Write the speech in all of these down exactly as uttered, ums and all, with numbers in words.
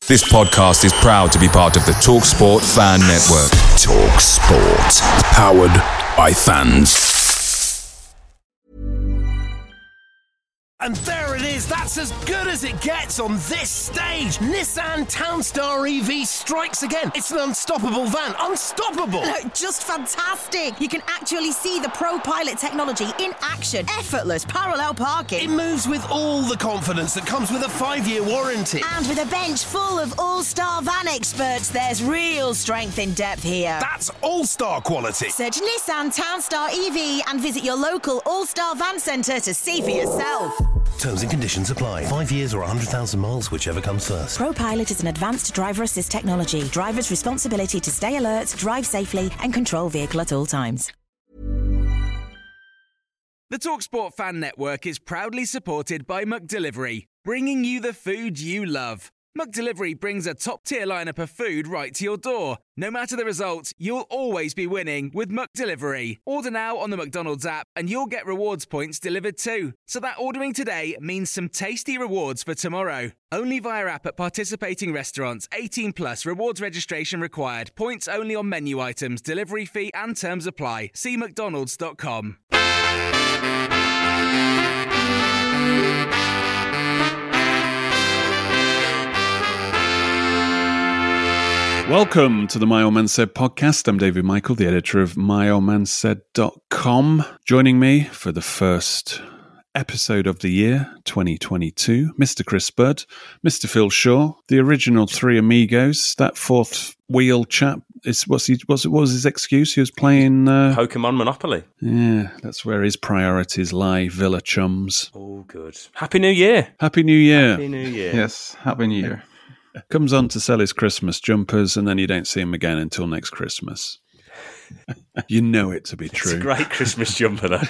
This podcast is proud to be part of the TalkSport Fan Network. TalkSport. Powered by fans. And there it is, that's as good as it gets on this stage. Nissan Townstar E V strikes again. It's an unstoppable van, unstoppable. Look, just fantastic. You can actually see the ProPilot technology in action. Effortless parallel parking. It moves with all the confidence that comes with a five-year warranty. And with a bench full of all-star van experts, there's real strength in depth here. That's all-star quality. Search Nissan Townstar E V and visit your local all-star van centre to see for yourself. Terms and conditions apply. Five years or one hundred thousand miles, whichever comes first. ProPilot is an advanced driver assist technology. Driver's responsibility to stay alert, drive safely and control vehicle at all times. The TalkSport Fan Network is proudly supported by McDelivery, bringing you the food you love. McDelivery brings a top-tier lineup of food right to your door. No matter the result, you'll always be winning with McDelivery. Order now on the McDonald's app and you'll get rewards points delivered too. So that ordering today means some tasty rewards for tomorrow. Only via app at participating restaurants. eighteen plus, rewards registration required. Points only on menu items, delivery fee and terms apply. See mcdonalds dot com. Welcome to the My Old Man Said podcast. I'm David Michael, the editor of my old man said dot com. Joining me for the first episode of the year, twenty twenty-two, Mister Chris Budd, Mister Phil Shaw, the original three amigos. That fourth wheel chap is what's he? What's, what was his excuse? He was playing uh, Pokemon Monopoly. Yeah, that's where his priorities lie. Villa chums. Oh, good. Happy New Year. Happy New Year. Happy New Year. Yes, Happy New Year. Comes on to sell his Christmas jumpers, and then you don't see him again until next Christmas. You know it to be true. It's a great Christmas jumper, though.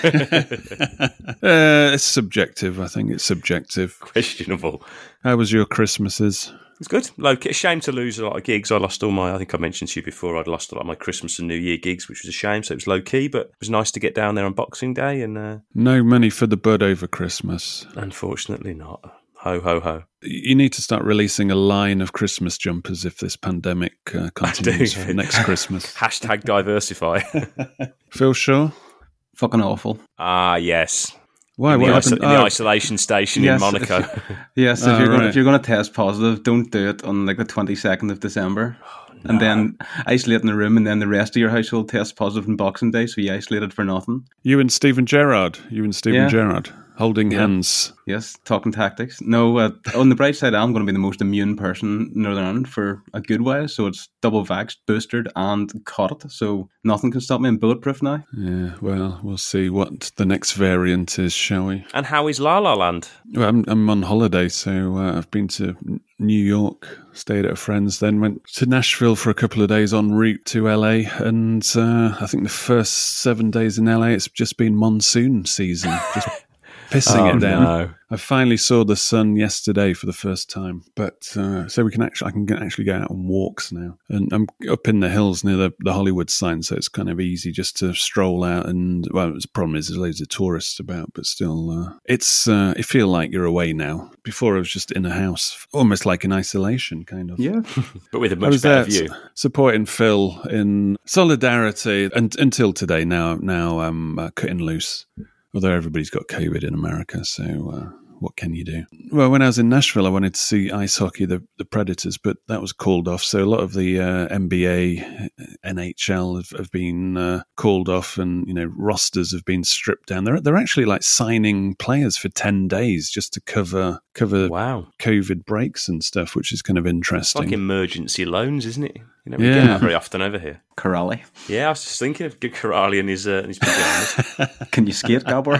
uh, it's subjective. I think it's subjective. Questionable. How was your Christmases? It's good. Low key. Shame to lose a lot of gigs. I lost all my, I think I mentioned to you before, I'd lost a lot of my Christmas and New Year gigs, which was a shame. So it was low key, but it was nice to get down there on Boxing Day. And uh, no money for the Bud over Christmas. Unfortunately not. Ho, ho, ho. You need to start releasing a line of Christmas jumpers if this pandemic uh, continues for next Christmas. Hashtag diversify. Phil Shaw? Fucking awful. Ah, yes. Why? In, What the, happened? iso- in the Oh. isolation station Yes, in Monaco. If you, yes, if, Oh, you're gonna, right. if you're going to test positive, don't do it on like the twenty-second of December. No. And then isolate in the room, and then the rest of your household tests positive on Boxing Day, so you isolated for nothing. You and Stephen Gerrard. You and Stephen Yeah. Gerrard. Holding Yeah. hands. Yes, talking tactics. No, uh, on the bright side, I'm going to be the most immune person in Northern Ireland for a good while, so it's double vaxxed, boosted, and caught it, so nothing can stop me. I'm bulletproof now. Yeah, well, we'll see what the next variant is, shall we? And how is La La Land? Well, I'm, I'm on holiday, so uh, I've been to New York, stayed at a friend's, then went to Nashville for a couple of days en route to L A, and uh, I think the first seven days in L A, it's just been monsoon season, just pissing Oh, it down. no. I finally saw the sun yesterday for the first time, but uh, so we can actually I can get- actually go out on walks now, and I'm up in the hills near the, the Hollywood sign, so it's kind of easy just to stroll out. And well, the problem is there's loads of tourists about, but still, uh, it's uh, it feel like you're away now. Before I was just in a house, almost like in isolation, kind of. Yeah. But with a I much was better there view. s- supporting Phil in solidarity, and until today. Now, now I'm uh, cutting loose. Although everybody's got COVID in America, so uh, what can you do? Well, when I was in Nashville, I wanted to see ice hockey, the, the Predators, but that was called off. So a lot of the uh, N B A, N H L have, have been uh, called off, and you know rosters have been stripped down. They're they're actually like signing players for ten days just to cover cover Wow. COVID breaks and stuff, which is kind of It's interesting. like emergency loans, isn't it? You know, we Yeah. get that very often over here. Corrally. Yeah, I was just thinking of Corrali and his, uh, and his pajamas. Can you skate, Gabor?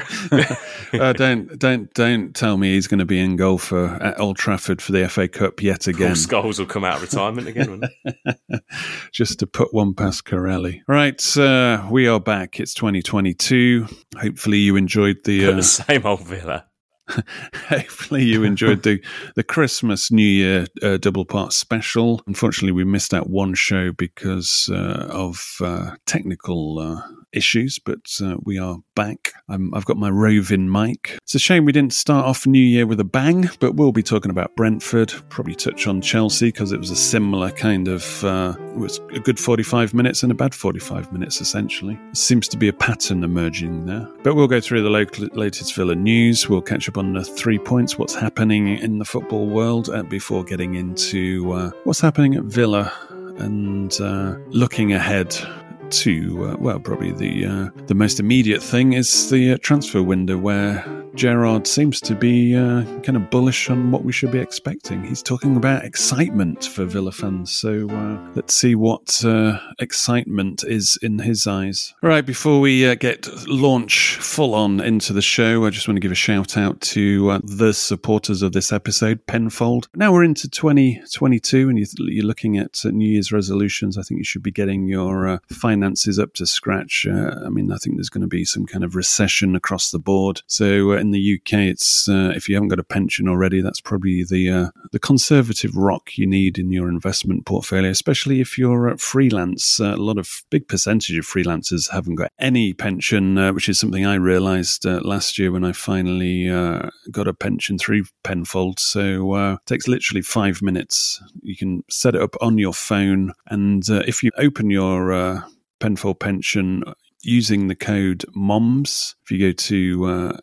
uh, don't don't don't tell me he's going to be in goal for at Old Trafford for the F A Cup yet Paul again. Scholes will come out of retirement again, won't he? Just to put one past Corelli. Right, uh, we are back. It's twenty twenty-two. Hopefully you enjoyed the. Got Uh, the same old Villa. hopefully you enjoyed the the Christmas New Year uh, double part special. Unfortunately, we missed out one show because uh, of uh, technical uh, issues, but uh, we are back. Um, I've got my roving mic. It's a shame we didn't start off New Year with a bang, but we'll be talking about Brentford, probably touch on Chelsea because it was a similar kind of, uh, it was a good forty-five minutes and a bad forty-five minutes, essentially. There seems to be a pattern emerging there. But we'll go through the local, latest Villa news. We'll catch up on the three points, what's happening in the football world, uh, before getting into uh, what's happening at Villa and uh, looking ahead to, uh, well, probably the uh, the most immediate thing is the uh, transfer window, where Gerrard seems to be uh, kind of bullish on what we should be expecting. He's talking about excitement for Villa fans, so uh, let's see what uh, excitement is in his eyes. All right, before we uh, get launch full on into the show, I just want to give a shout out to uh, the supporters of this episode, Penfold. Now we're into twenty twenty-two and you're looking at uh, New Year's resolutions. I think you should be getting your uh, finances up to scratch. Uh, I mean, I think there's going to be some kind of recession across the board. So uh, in the U K, it's uh, if you haven't got a pension already, that's probably the uh, the conservative rock you need in your investment portfolio, especially if you're uh, freelance. Uh, a lot of big percentage of freelancers haven't got any pension, uh, which is something I realised uh, last year when I finally uh, got a pension through Penfold. So uh, it takes literally five minutes. You can set it up on your phone, and uh, if you open your uh, Penfold pension using the code MOMS, if you go to uh,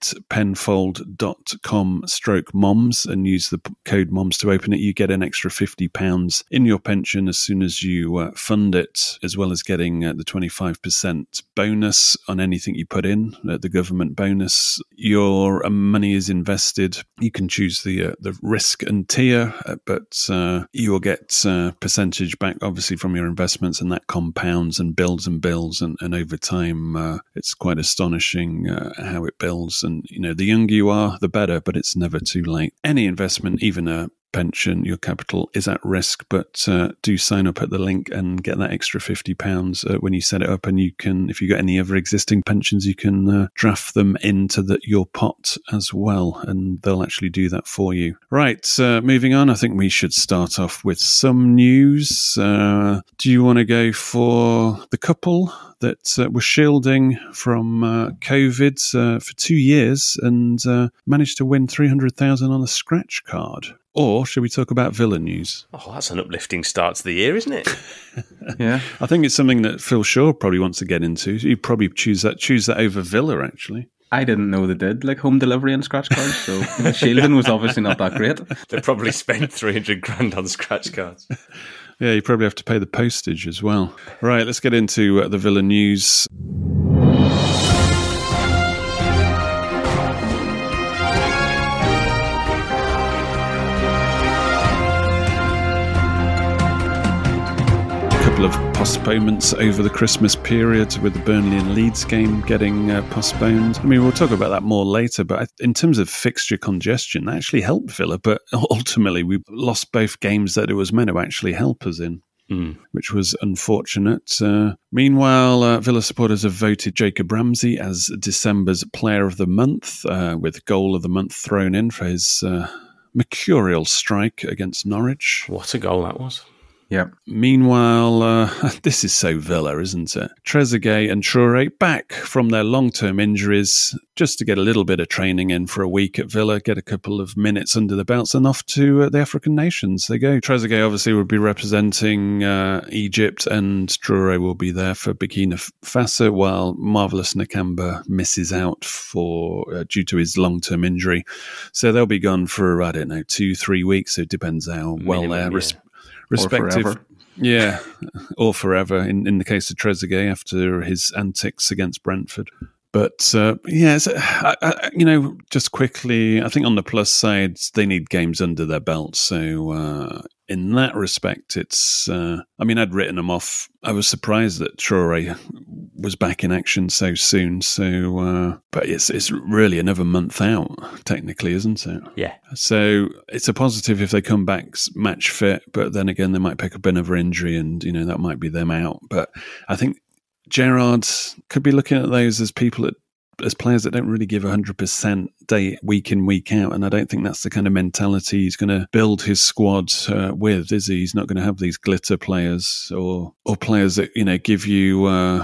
getpenfold.com stroke MOMS and use the p- code MOMS to open it, you get an extra fifty pounds in your pension as soon as you uh, fund it, as well as getting uh, the twenty-five percent bonus on anything you put in, uh, the government bonus. Your uh, money is invested. You can choose the uh, the risk and tier, uh, but uh, you will get uh, percentage back, obviously, from your investments, and that compounds and builds and builds, and, and over time, uh, it's quite astonishing uh, how it builds. And, you know, the younger you are, the better, but it's never too late. Any investment, even a pension, your capital is at risk, but uh, do sign up at the link and get that extra fifty pounds uh, when you set it up. And you can, if you've got any other existing pensions, you can uh, draft them into the, your pot as well, and they'll actually do that for you. Right, uh, moving on, I think we should start off with some news. Uh, do you want to go for the couple that uh, were shielding from uh, COVID uh, for two years and uh, managed to win three hundred thousand on a scratch card? Or should we talk about Villa news? Oh, that's an uplifting start to the year, isn't it? Yeah, I think it's something that Phil Shaw probably wants to get into. You'd probably choose that choose that over Villa, actually. I didn't know they did like home delivery and scratch cards, so shielding was obviously not that great. They probably spent three hundred grand on scratch cards. Yeah, you probably have to pay the postage as well. Right, let's get into uh, the Villa news. Of postponements over the Christmas period, with the Burnley and Leeds game getting uh, postponed. I mean, we'll talk about that more later, but I, in terms of fixture congestion, that actually helped Villa, but ultimately we lost both games that it was meant to actually help us in. Mm. Which was unfortunate. Uh, meanwhile, uh, Villa supporters have voted Jacob Ramsey as December's Player of the Month, uh, with Goal of the Month thrown in for his uh, mercurial strike against Norwich. What a goal that was. Yeah. Meanwhile, uh, this is so Villa, isn't it? Trezeguet and Traoré back from their long-term injuries just to get a little bit of training in for a week at Villa, get a couple of minutes under the belts, and off to uh, the African nations they go. Trezeguet obviously will be representing uh, Egypt, and Traoré will be there for Burkina Faso, while Marvelous Nakamba misses out for uh, due to his long-term injury. So they'll be gone for, I don't know, two, three weeks. So it depends how well Minimum, they're... yeah. Res- respective, or yeah, or forever in, in the case of Trezeguet after his antics against Brentford. But uh, yeah, it's, I, I, you know, just quickly, I think on the plus side, they need games under their belt. So uh, in that respect, it's, uh, I mean, I'd written them off. I was surprised that Traoré was back in action so soon. So, uh, but it's it's really another month out, technically, isn't it? Yeah. So it's a positive if they come back match fit, but then again, they might pick up another injury and, you know, that might be them out. But I think Gerrard could be looking at those as people that, as players that don't really give one hundred percent day week in, week out. And I don't think that's the kind of mentality he's going to build his squad uh, with, is he? He's not going to have these glitter players or or players that, you know, give you uh,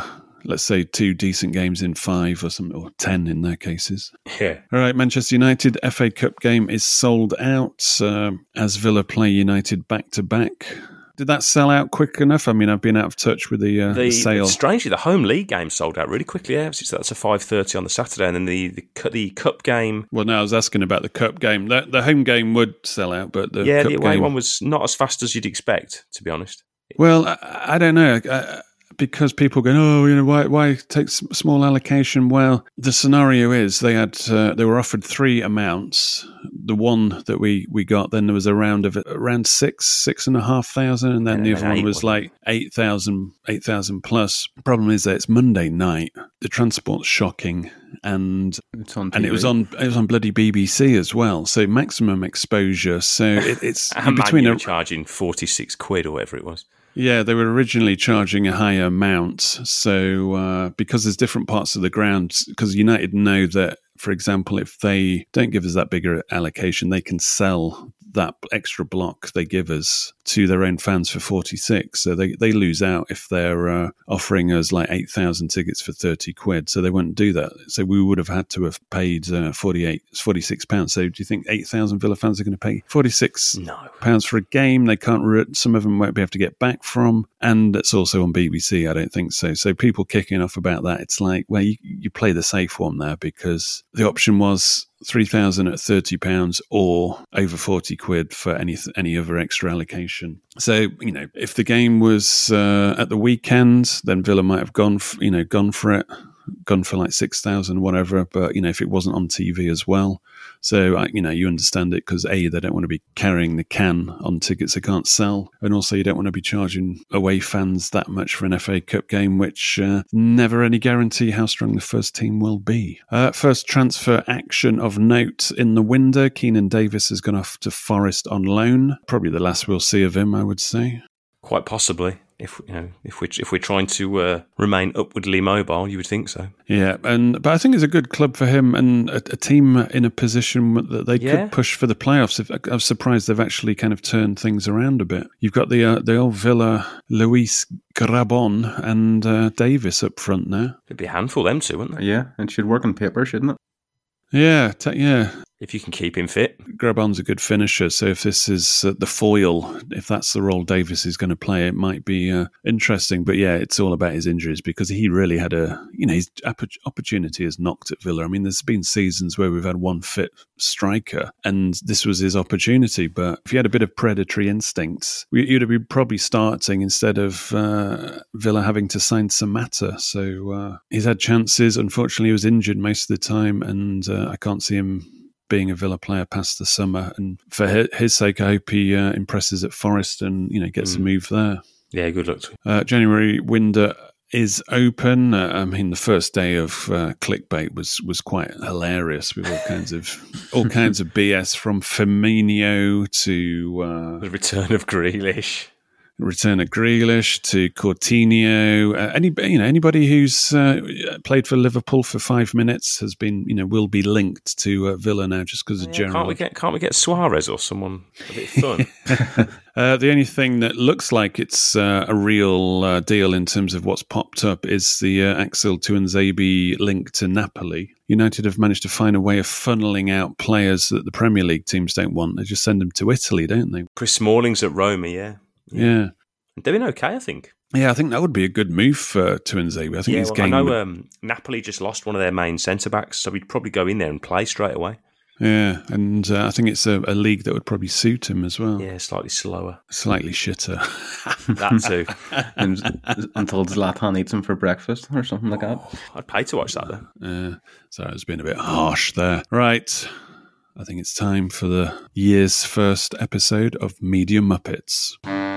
let's say, two decent games in five or something, or ten in their cases. Yeah. All right, Manchester United F A Cup game is sold out um, as Villa play United back-to-back. Did that sell out quick enough? I mean, I've been out of touch with the, uh, the, the sale. Strangely, the home league game sold out really quickly. Yeah, that's a five thirty on the Saturday, and then the, the the cup game. Well, no, I was asking about the cup game. The, the home game would sell out, but the yeah, cup the away game... one was not as fast as you'd expect, to be honest. Well, I, I don't know. I, because people go, oh, you know, why why take small allocation? Well, the scenario is they had uh, they were offered three amounts. The one that we, we got, then there was a round of around six six and a half thousand, and then yeah, the other one was like eight thousand eight thousand plus. The problem is that it's Monday night. The transport's shocking, and it's on T V. And it was on it was on bloody B B C as well. So maximum exposure. So it, it's and between Man, a, charging forty six quid or whatever it was. Yeah, they were originally charging a higher amount. So uh, because there's different parts of the ground, because United know that, for example, if they don't give us that bigger allocation, they can sell that extra block they give us to their own fans for forty-six. So they, they lose out if they're uh, offering us like eight thousand tickets for thirty quid. So they wouldn't do that. So we would have had to have paid uh, forty-eight, forty-six pounds. So do you think eight thousand Villa fans are going to pay forty-six no. pounds for a game they can't, re- some of them won't be able to get back from? And it's also on B B C. I don't think so. So people kicking off about that, it's like, well, you, you play the safe one there, because the option was three thousand at thirty pounds or over forty quid for any any other extra allocation. So, you know, if the game was uh, at the weekend, then Villa might have gone, f- you know, gone for it, gone for like six thousand, whatever. But, you know, if it wasn't on T V as well. So, you know, you understand it because, A, they don't want to be carrying the can on tickets they can't sell. And also you don't want to be charging away fans that much for an F A Cup game, which uh, never any guarantee how strong the first team will be. Uh, first transfer action of note in the window. Keenan Davis has gone off to Forest on loan. Probably the last we'll see of him, I would say. Quite possibly. If you know, if we if we're trying to uh, remain upwardly mobile, you would think so. Yeah, and but I think it's a good club for him and a, a team in a position that they yeah. could push for the playoffs. If, I'm surprised they've actually kind of turned things around a bit. You've got the uh, the old Villa, Luis Grabon and uh, Davis up front now. It'd be a handful, them two, wouldn't they? Yeah, it should work on paper, shouldn't it? Yeah, t- yeah. If you can keep him fit. Grabon's a good finisher, so if this is uh, the foil, if that's the role Davis is going to play, it might be uh, interesting. But yeah, it's all about his injuries, because he really had a, you know, his opportunity is knocked at Villa. I mean, there's been seasons where we've had one fit striker, and this was his opportunity. But if he had a bit of predatory instincts, you'd be probably starting instead of uh, Villa having to sign Samatta. So uh, he's had chances. Unfortunately, he was injured most of the time, and uh, I can't see him being a Villa player past the summer. And for his, his sake, I hope he uh, impresses at Forest and, you know, gets mm. a move there. Yeah, good luck to him. Uh, January window is open. Uh, I mean, the first day of uh, clickbait was was quite hilarious with all kinds of all kinds of B S, from Firmino to uh, the return of Grealish. Return of Grealish to Coutinho. Uh, any, you know, anybody who's uh, played for Liverpool for five minutes has been, you know, will be linked to uh, Villa now just because yeah, of general. Can't we get? Can't we get Suarez or someone a bit fun? uh, the only thing that looks like it's uh, a real uh, deal in terms of what's popped up is the uh, Axel Tuanzebe link to Napoli. United have managed to find a way of funneling out players that the Premier League teams don't want. They just send them to Italy, don't they? Chris Smalling's at Roma, yeah. Yeah. yeah. Doing okay, I think. Yeah, I think that would be a good move for Tuanzebe. I think yeah, he's well, game... I know um, Napoli just lost one of their main centre-backs, so he'd probably go in there and play straight away. Yeah, and uh, I think it's a, a league that would probably suit him as well. Yeah, slightly slower. Slightly shitter. That too. and, until Zlatan eats him for breakfast or something like that. I'd pay to watch that, though. Yeah, sorry, I was being a bit harsh there. Right. I think it's time for the year's first episode of Media Muppets.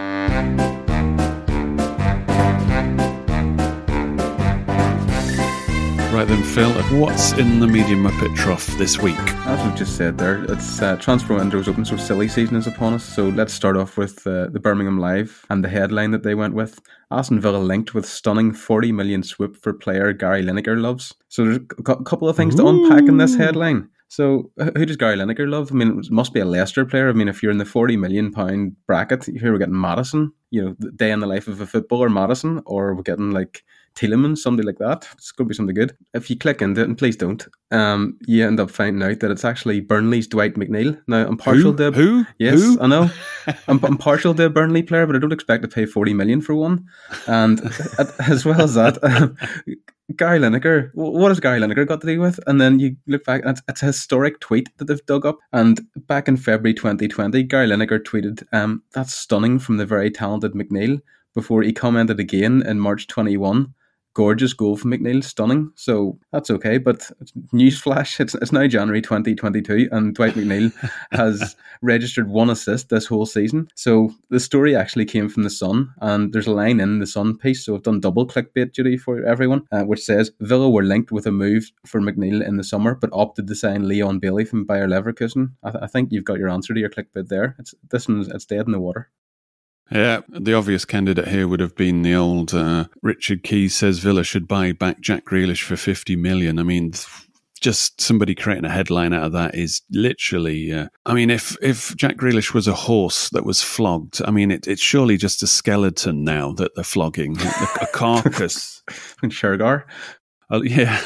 Right then, Phil, what's in the Media Muppet trough this week? As we've just said there, it's uh, transfer window's open, so silly season is upon us. So let's start off with uh, the Birmingham Live and the headline that they went with. Aston Villa linked with stunning forty million swoop for player Gary Lineker loves. So there's a couple of things to Ooh. unpack in this headline. So who does Gary Lineker love? I mean, it must be a Leicester player. I mean, if you're in the forty million pound bracket, here we're getting Maddison. you know, the day in the life of a footballer, Madison, or we're getting like Tielemans, somebody like that. It's going to be something good. If you click into it, and please don't, um, you end up finding out that it's actually Burnley's Dwight McNeil. Now, I'm partial Who? to... Who? Yes, Who? I know. I'm, I'm partial to a Burnley player, but I don't expect to pay forty million for one. And as well as that... Um, Gary Lineker, what has Gary Lineker got to do with? And then you look back, and it's, it's a historic tweet that they've dug up. And back in February twenty twenty, Gary Lineker tweeted, um, "That's stunning from the very talented McNeil," before he commented again in March twenty-one, "Gorgeous goal from McNeil, stunning." So that's okay, but newsflash, it's, it's now January twenty twenty-two, and Dwight McNeil has registered one assist this whole season. So the story actually came from The Sun, and there's a line in the Sun piece, so I've done double clickbait duty for everyone, uh, which says, "Villa were linked with a move for McNeil in the summer, but opted to sign Leon Bailey from Bayer Leverkusen." I, th- I think you've got your answer to your clickbait there. It's This one's it's dead in the water. Yeah, the obvious candidate here would have been the old uh, Richard Keys says Villa should buy back Jack Grealish for fifty million. I mean, just somebody creating a headline out of that is literally... Uh, I mean, if, if Jack Grealish was a horse that was flogged, I mean, it, it's surely just a skeleton now that they're flogging, a, a carcass. And Shergar. Uh, yeah.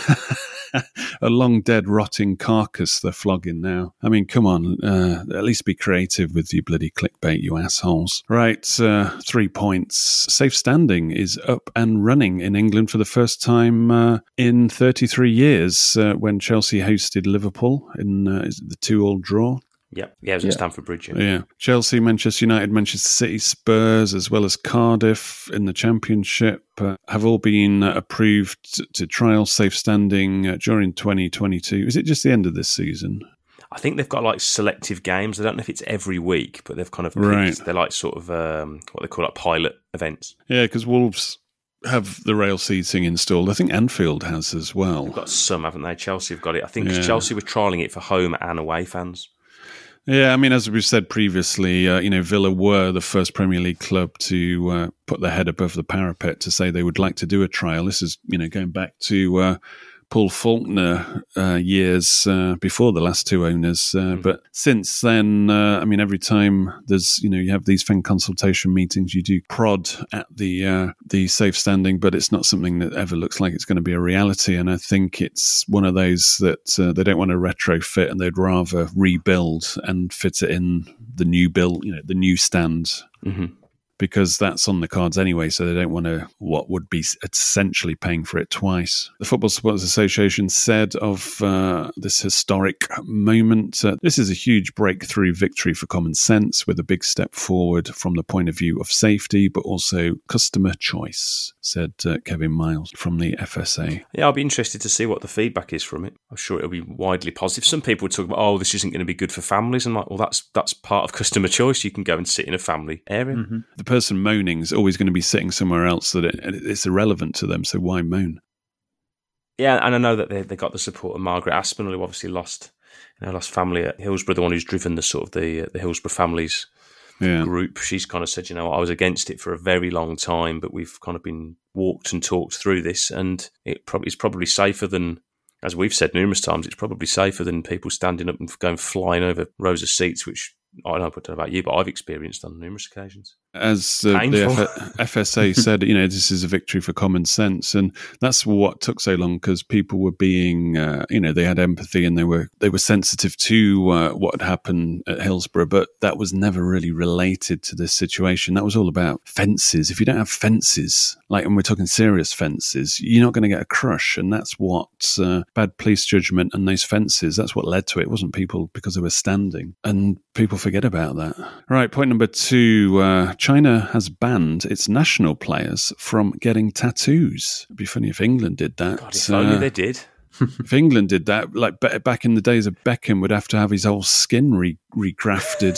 A long dead rotting carcass they're flogging now. I mean, come on, uh, at least be creative with your bloody clickbait, you assholes. Right, uh, three points. Safe standing is up and running in England for the first time uh, in thirty-three years uh, when Chelsea hosted Liverpool in uh, is it the two-all draw. Yep. Yeah, it was at Yeah. Stamford Bridge. Yeah. Yeah. Chelsea, Manchester United, Manchester City, Spurs, as well as Cardiff in the Championship uh, have all been uh, approved to, to trial safe standing uh, during twenty twenty-two. Is it just the end of this season? I think they've got like selective games. I don't know if it's every week, but they've kind of picked, Right. they're like sort of um, what they call like pilot events. Yeah, because Wolves have the rail seating installed. I think Anfield has as well. They've got some, haven't they? Chelsea have got it. I think 'cause Yeah. Chelsea were trialling it for home and away fans. Yeah, I mean, as we've said previously, uh, you know, Villa were the first Premier League club to uh, put their head above the parapet to say they would like to do a trial. This is, you know, going back to uh, Paul Faulkner uh, years uh, before the last two owners. Uh, mm. But since then, uh, I mean, every time there's, you know, you have these fan consultation meetings, you do prod at the uh, the safe standing, but it's not something that ever looks like it's going to be a reality. And I think it's one of those that uh, they don't want to retrofit and they'd rather rebuild and fit it in the new build, you know, the new stand. Mm-hmm. Because that's on the cards anyway, so they don't want to, what would be essentially paying for it twice. The Football Supporters Association said of uh, this historic moment, uh, this is a huge breakthrough victory for common sense with a big step forward from the point of view of safety, but also customer choice, said uh, Kevin Miles from the F S A. Yeah, I'll be interested to see what the feedback is from it. I'm sure it'll be widely positive. Some people would talk about, oh, this isn't going to be good for families. I'm like, well, that's that's part of customer choice. You can go and sit in a family area. Mm-hmm. The person moaning is always going to be sitting somewhere else that it, it's irrelevant to them, so why moan? Yeah, and I know that they they got the support of Margaret Aspinall, who obviously lost, you know, lost family at Hillsborough, the one who's driven the sort of the the Hillsborough families yeah. group. She's kind of said, you know, I was against it for a very long time, but we've kind of been walked and talked through this, and it probably it's probably safer than, as we've said numerous times, it's probably safer than people standing up and going flying over rows of seats, which I don't know about you, but I've experienced on numerous occasions. As uh, the F- F S A said, you know, this is a victory for common sense, and that's what took so long because people were being, uh, you know, they had empathy and they were they were sensitive to uh, what had happened at Hillsborough, but that was never really related to this situation. That was all about fences. If you don't have fences, like, and we're talking serious fences, you're not going to get a crush, and that's what uh, bad police judgment and those fences. That's what led to it. It wasn't people because they were standing, and people forget about that. Right, point number two. Uh, China has banned its national players from getting tattoos. It'd be funny if England did that. God, if only uh, they did. If England did that, like be- back in the days of Beckham, would have to have his whole skin re- regrafted.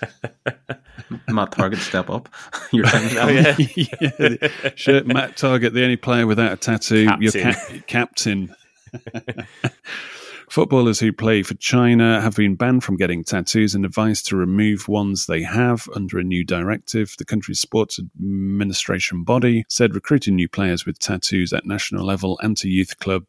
Matt Target, step up. You're saying, Oh, yeah. yeah. Sure, Matt Target, the only player without a tattoo. Captain. Your ca- captain. Footballers who play for China have been banned from getting tattoos and advised to remove ones they have under a new directive. The country's sports administration body said recruiting new players with tattoos at national level and to youth clubs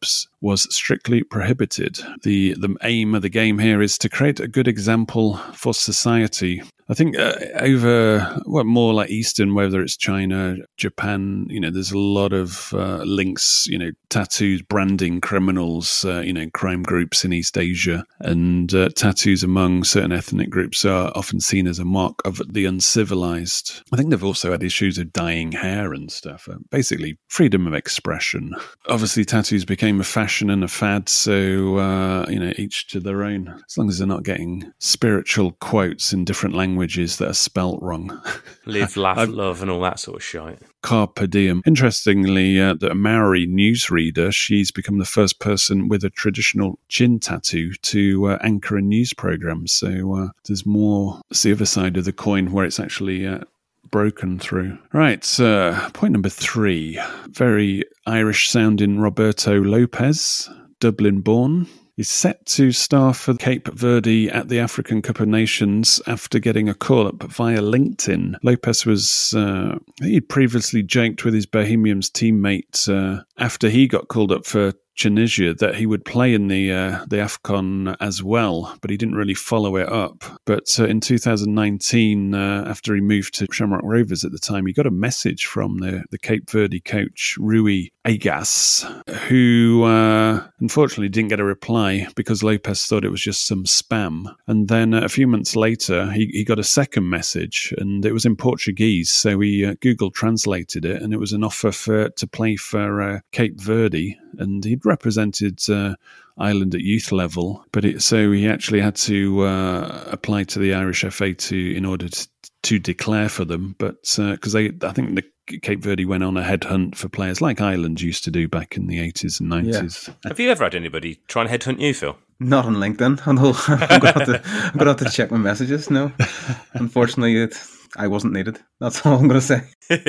was strictly prohibited. The, the aim of the game here is to create a good example for society. I think uh, over, well, more like Eastern, whether it's China, Japan, you know, there's a lot of uh, links, you know, tattoos, branding criminals, uh, you know, crime groups in East Asia. And uh, tattoos among certain ethnic groups are often seen as a mark of the uncivilized. I think they've also had issues of dyeing hair and stuff. Uh, basically, freedom of expression. Obviously, tattoos became a fashion and a fad, so, uh, you know, each to their own. As long as they're not getting spiritual quotes in different languages. languages that are spelt wrong. Live, laugh, love, and all that sort of shite. Carpe diem. Interestingly, uh, the Maori newsreader, she's become the first person with a traditional chin tattoo to uh, anchor a news program. So uh, there's more, it's the other side of the coin where it's actually uh, broken through. Right, uh, point number three. Very Irish-sounding Roberto Lopez, Dublin-born. He's set to star for Cape Verde at the African Cup of Nations after getting a call-up via LinkedIn. Lopez was, uh, he'd previously joked with his Bohemians teammate uh, after he got called up for Tunisia that he would play in the uh, the AFCON as well, but he didn't really follow it up. But uh, in two thousand nineteen, uh, after he moved to Shamrock Rovers at the time, he got a message from the, the Cape Verde coach, Rui Agas, who uh, unfortunately didn't get a reply because Lopez thought it was just some spam. And then uh, a few months later, he, he got a second message, and it was in Portuguese, so he uh, Google translated it, and it was an offer for to play for uh, Cape Verde. And he'd represented uh, Ireland at youth level, but it, so he actually had to uh, apply to the Irish F A to in order to, to declare for them. But because uh, they, I think the Cape Verde went on a headhunt for players like Ireland used to do back in the eighties and nineties. Yeah. Have you ever had anybody try and headhunt you, Phil? Not on LinkedIn. I'm going to I'm going to have to check my messages. No, unfortunately, it. I wasn't needed. That's all I'm going to say.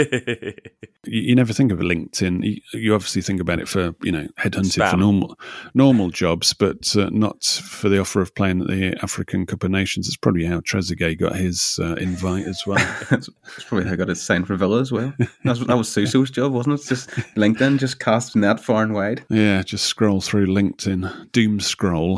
you, you never think of LinkedIn. You, you obviously think about it for, you know, headhunted Spam. for normal normal jobs, but uh, not for the offer of playing at the African Cup of Nations. It's probably how Trezeguet got his uh, invite as well. That's probably how I got his sign for Villa as well. That's, that was Suso's job, wasn't it? Just LinkedIn, just cast net far and wide. Yeah, just scroll through LinkedIn. Doom scroll.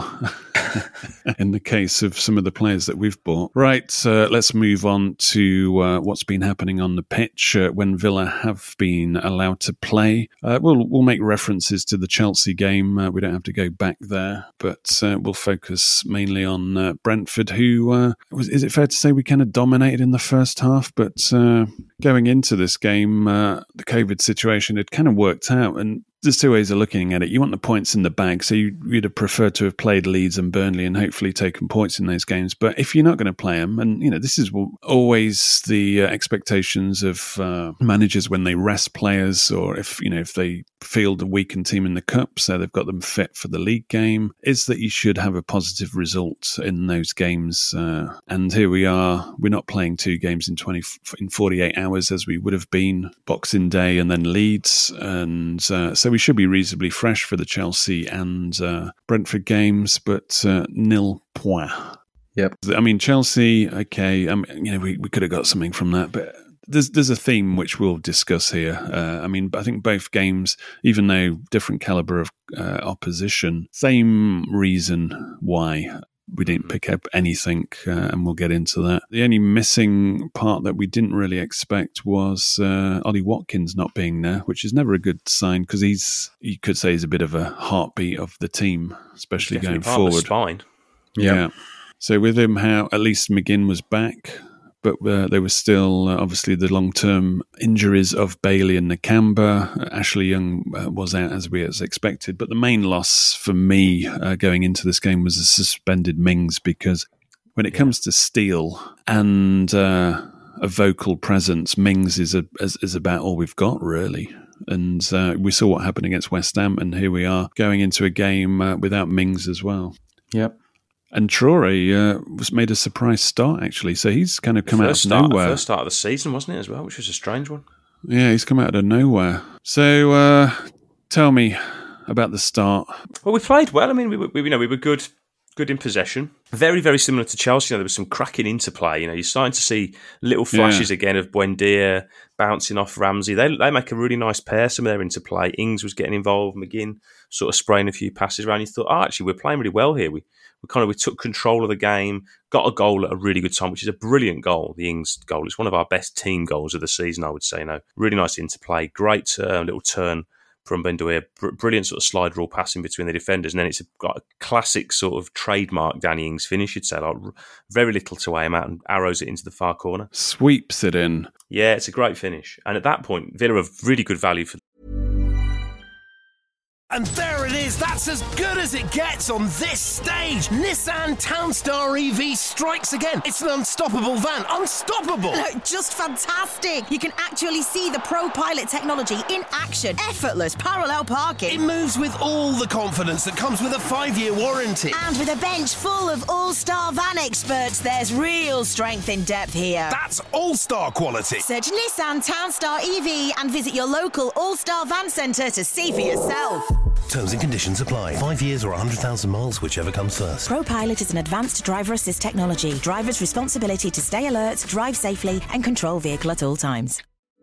In the case of some of the players that we've bought. Right, uh, let's move on to uh, what's been happening on the pitch uh, when Villa have been allowed to play. Uh, we'll we'll make references to the Chelsea game. Uh, we don't have to go back there, but uh, we'll focus mainly on uh, Brentford, who, uh, was, is it fair to say we kind of dominated in the first half, but uh, going into this game, uh, the COVID situation had kind of worked out, and there's two ways of looking at it. You want the points in the bag, so you, you'd have preferred to have played Leeds and Burnley and hopefully taken points in those games. But if you're not going to play them, and you know this is always the uh, expectations of uh, managers when they rest players, or if you know if they field a weakened team in the cup, so they've got them fit for the league game, is that you should have a positive result in those games. Uh, and here we are. We're not playing two games in twenty in forty-eight hours as we would have been Boxing Day and then Leeds, and uh, so. We should be reasonably fresh for the Chelsea and uh, Brentford games, but uh, nil point. Yep. I mean, Chelsea, okay, um, you know, we, we could have got something from that, but there's there's a theme which we'll discuss here. Uh, I mean, I think both games, even though different calibre of uh, opposition, same reason why we didn't pick up anything, uh, and we'll get into that. The only missing part that we didn't really expect was uh, Ollie Watkins not being there, which is never a good sign because he's, you could say, he's a bit of a heartbeat of the team, especially going part forward. Of the spine. Yeah. yeah. So with him, how at least McGinn was back, but uh, there was still uh, obviously the long-term injuries of Bailey and Nakamba. Uh, Ashley Young uh, was out as we as expected, but the main loss for me uh, going into this game was a suspended Mings, because when it yeah. comes to steel and uh, a vocal presence, Mings is, a, is is about all we've got, really. And uh, we saw what happened against West Ham, and here we are going into a game uh, without Mings as well. Yep. And Traore uh, was made a surprise start, actually. So he's kind of come out of start, nowhere. First start of the season, wasn't it, as well, which was a strange one? Yeah, he's come out of nowhere. So uh, tell me about the start. Well, we played well. I mean, we, we you know we were good good in possession. Very, very similar to Chelsea. You know, there was some cracking interplay. You know, you're starting to see little flashes yeah. again of Buendia bouncing off Ramsey. They they make a really nice pair, some of their interplay. Ings was getting involved, McGinn sort of spraying a few passes around. You thought, oh, actually, we're playing really well here. We we kind of we took control of the game, got a goal at a really good time, which is a brilliant goal. The Ings goal. It's one of our best team goals of the season, I would say. You know, really nice interplay, great uh, little turn from Buendia, br- brilliant sort of slide rule passing between the defenders, and then it's got a classic sort of trademark Danny Ings finish, you'd say, like very little to aim at and arrows it into the far corner. Sweeps it in. Yeah, it's a great finish. And at that point, Villa have really good value for. And there it is, that's as good as it gets on this stage. Nissan Townstar E V strikes again. It's an unstoppable van, unstoppable. Look, just fantastic. You can actually see the Pro Pilot technology in action. Effortless parallel parking. It moves with all the confidence that comes with a five-year warranty. And with a bench full of all-star van experts, there's real strength in depth here. That's all-star quality. Search Nissan Townstar E V and visit your local all-star van centre to see for yourself. Terms and conditions apply. Five years or one hundred thousand miles, whichever comes first. ProPilot is an advanced driver assist technology. Driver's responsibility to stay alert, drive safely, and control vehicle at all times.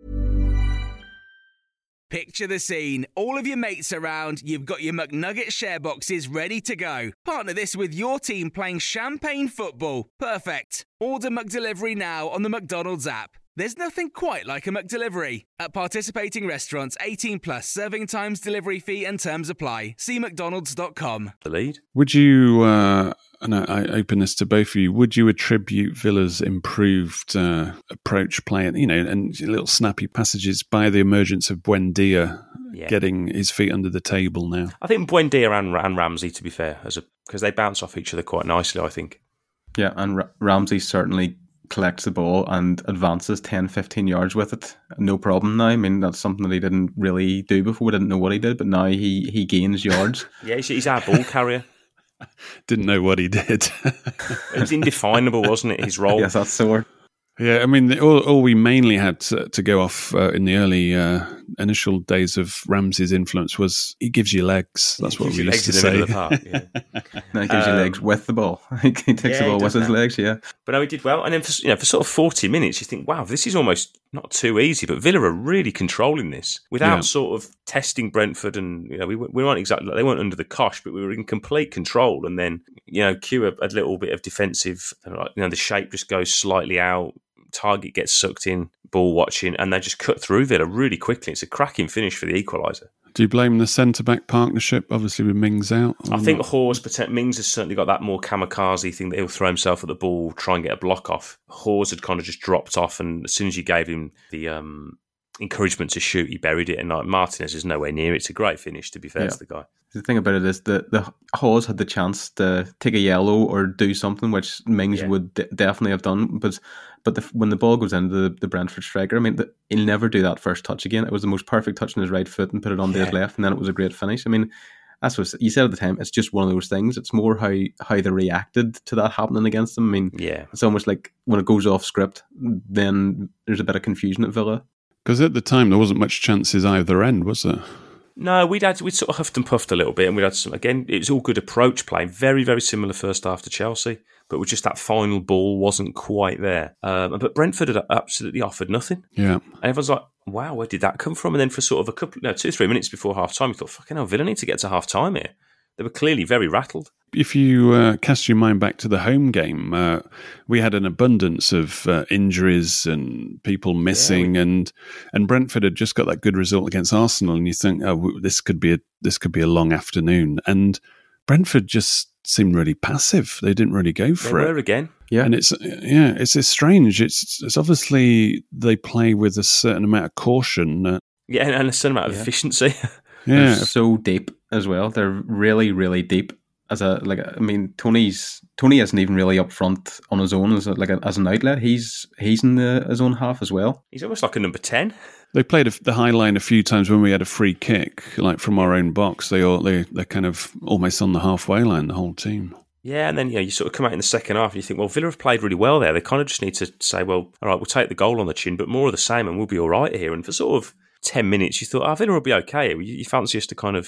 Picture the scene. All of your mates around, you've got your McNugget share boxes ready to go. Partner this with your team playing champagne football. Perfect. Order McDelivery now on the McDonald's app. There's nothing quite like a McDelivery. At participating restaurants, eighteen plus, serving times, delivery fee and terms apply. See mcdonalds dot com. The lead. Would you, uh, and I, I open this to both of you, would you attribute Villa's improved uh, approach playing, you know, and little snappy passages by the emergence of Buendia yeah. getting his feet under the table now? I think Buendia and, and Ramsey, to be fair, as a because they bounce off each other quite nicely, I think. Yeah, and R- Ramsey certainly collects the ball and advances ten, fifteen yards with it. No problem now. I mean, that's something that he didn't really do before. We didn't know what he did, but now he, he gains yards. Yeah, he's, he's our ball carrier. Didn't know what he did. It was indefinable, wasn't it, his role? Yes, that's the word. Yeah, I mean, all, all we mainly had to, to go off uh, in the early uh, initial days of Ramsey's influence was he gives you legs. That's what we used to say. Of the park, yeah. No, he gives um, you legs with the ball. he takes yeah, the ball with his that. legs, yeah. But no, he did well. And then for, you know, for sort of forty minutes, you think, wow, this is almost not too easy. But Villa are really controlling this without yeah. sort of testing Brentford. And you know, we we weren't exactly they weren't under the cosh, but we were in complete control. And then you know, cue a, a little bit of defensive. You know, the shape just goes slightly out. Target gets sucked in, ball watching, and they just cut through Villa really quickly. It's a cracking finish for the equaliser. Do you blame the centre-back partnership, obviously with Mings out? I think Hawes, Mings has certainly got that more kamikaze thing that he'll throw himself at the ball, try and get a block off. Hawes had kind of just dropped off, and as soon as you gave him the um, encouragement to shoot, he buried it, and like, Martinez is nowhere near it. It's a great finish, to be fair yeah. to the guy. The thing about it is that the Hawes had the chance to take a yellow or do something, which Mings yeah. would d- definitely have done, but but the, when the ball goes into the, the Brentford striker, I mean, the, he'll never do that first touch again. It was the most perfect touch on his right foot and put it onto yeah. his left, and then it was a great finish. I mean, that's what you said at the time. It's just one of those things. It's more how, how they reacted to that happening against them. I mean, yeah. it's almost like when it goes off script, then there's a bit of confusion at Villa. Because at the time, there wasn't much chances either end, was there? No, we'd had we'd sort of huffed and puffed a little bit, and we'd had some. Again, it was all good approach play, very very similar first half to Chelsea, but with just that final ball wasn't quite there. Um, but Brentford had absolutely offered nothing. Yeah, and everyone's like, "Wow, where did that come from?" And then for sort of a couple, no, two three minutes before half time, we thought, "Fucking hell, Villa need to get to half time here." They were clearly very rattled. If you uh, cast your mind back to the home game, uh, we had an abundance of uh, injuries and people missing, yeah, we... and and Brentford had just got that good result against Arsenal, and you think, oh, this could be a this could be a long afternoon, and Brentford just seemed really passive. They didn't really go for they it. They were again, yeah, and it's yeah, it's, it's strange. It's it's obviously they play with a certain amount of caution. Uh, yeah, and a certain amount of yeah. efficiency. Yeah, they're so deep as well. They're really, really deep. As a like, I mean, Tony's Tony isn't even really up front on his own as a, like a, as an outlet. He's he's in the, his own half as well. He's almost like a number ten. They played a, the high line a few times when we had a free kick, like from our own box. They all they they're kind of almost on the halfway line, the whole team. Yeah, and then you know you sort of come out in the second half and you think, well, Villa have played really well there. They kind of just need to say, well, all right, we'll take the goal on the chin, but more of the same, and we'll be all right here. And for sort of ten minutes, you thought, oh, Villa will be okay. You, you fancy us to kind of